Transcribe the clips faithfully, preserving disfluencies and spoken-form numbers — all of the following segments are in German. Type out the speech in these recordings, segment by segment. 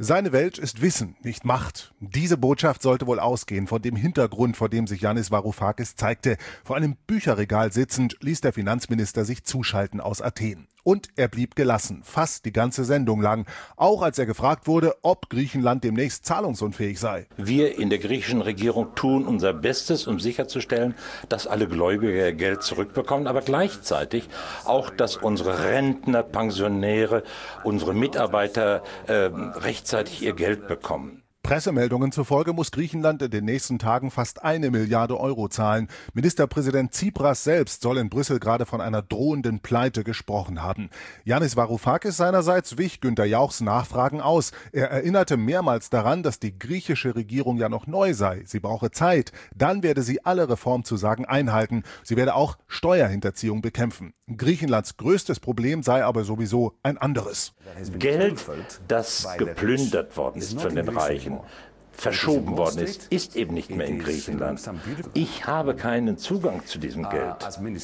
Seine Welt ist Wissen, nicht Macht. Diese Botschaft sollte wohl ausgehen von dem Hintergrund, vor dem sich Yannis Varoufakis zeigte. Vor einem Bücherregal sitzend ließ der Finanzminister sich zuschalten aus Athen. Und er blieb gelassen, fast die ganze Sendung lang, auch als er gefragt wurde, ob Griechenland demnächst zahlungsunfähig sei. Wir in der griechischen Regierung tun unser Bestes, um sicherzustellen, dass alle Gläubiger ihr Geld zurückbekommen, aber gleichzeitig auch, dass unsere Rentner, Pensionäre, unsere Mitarbeiter äh, rechtzeitig ihr Geld bekommen. Pressemeldungen zufolge muss Griechenland in den nächsten Tagen fast eine Milliarde Euro zahlen. Ministerpräsident Tsipras selbst soll in Brüssel gerade von einer drohenden Pleite gesprochen haben. Yannis Varoufakis seinerseits wich Günther Jauchs Nachfragen aus. Er erinnerte mehrmals daran, dass die griechische Regierung ja noch neu sei. Sie brauche Zeit. Dann werde sie alle Reformzusagen einhalten. Sie werde auch Steuerhinterziehung bekämpfen. Griechenlands größtes Problem sei aber sowieso ein anderes. Geld, das geplündert worden ist von den Reichen, verschoben worden ist, ist eben nicht mehr in Griechenland. Ich habe keinen Zugang zu diesem Geld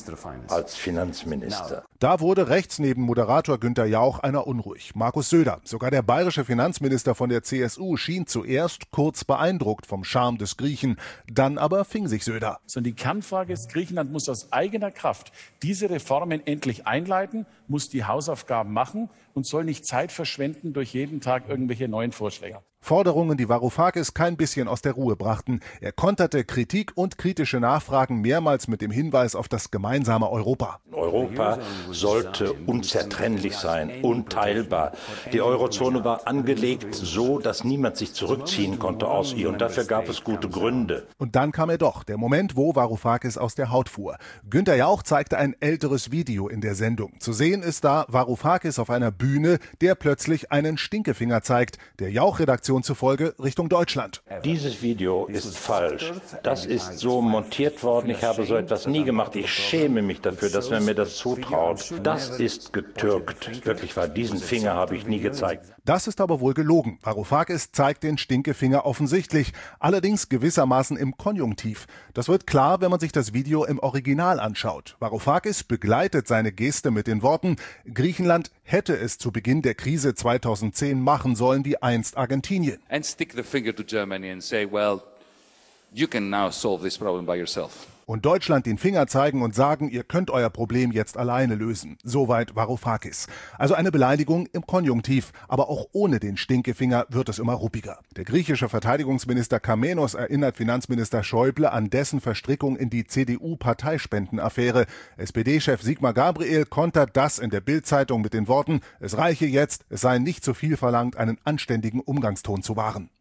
als Finanzminister. Da wurde rechts neben Moderator Günther Jauch einer unruhig. Markus Söder, sogar der bayerische Finanzminister von der C S U, schien zuerst kurz beeindruckt vom Charme des Griechen. Dann aber fing sich Söder. Sondern die Kernfrage ist, Griechenland muss aus eigener Kraft diese Reformen endlich einleiten, muss die Hausaufgaben machen und soll nicht Zeit verschwenden durch jeden Tag irgendwelche neuen Vorschläge. Forderungen, die Varoufakis kein bisschen aus der Ruhe brachten. Er konterte Kritik und kritische Nachfragen mehrmals mit dem Hinweis auf das gemeinsame Europa. Europa sollte unzertrennlich sein, unteilbar. Die Eurozone war angelegt so, dass niemand sich zurückziehen konnte aus ihr. Und dafür gab es gute Gründe. Und dann kam er doch, der Moment, wo Varoufakis aus der Haut fuhr. Günther Jauch zeigte ein älteres Video in der Sendung. Zu sehen ist da Varoufakis auf einer Bühne, der plötzlich einen Stinkefinger zeigt. Der Jauch-Redaktion zufolge Richtung Deutschland. Dieses Video ist falsch. Das ist so montiert worden. Ich habe so etwas nie gemacht. Ich schäme mich dafür, dass man mir das zutraut. Das ist getürkt. Wirklich wahr, diesen Finger habe ich nie gezeigt. Das ist aber wohl gelogen. Varoufakis zeigt den Stinkefinger offensichtlich, allerdings gewissermaßen im Konjunktiv. Das wird klar, wenn man sich das Video im Original anschaut. Varoufakis begleitet seine Geste mit den Worten: Griechenland hätte es zu Beginn der Krise zweitausendzehn machen sollen wie einst Argentinien. And stick the finger to Germany and say, well, you can now solve this problem by yourself. Und Deutschland den Finger zeigen und sagen, ihr könnt euer Problem jetzt alleine lösen. Soweit Varoufakis. Also eine Beleidigung im Konjunktiv. Aber auch ohne den Stinkefinger wird es immer ruppiger. Der griechische Verteidigungsminister Kamenos erinnert Finanzminister Schäuble an dessen Verstrickung in die C D U-Parteispendenaffäre. S P D-Chef Sigmar Gabriel kontert das in der Bild-Zeitung mit den Worten: Es reiche jetzt, es sei nicht zu viel verlangt, einen anständigen Umgangston zu wahren.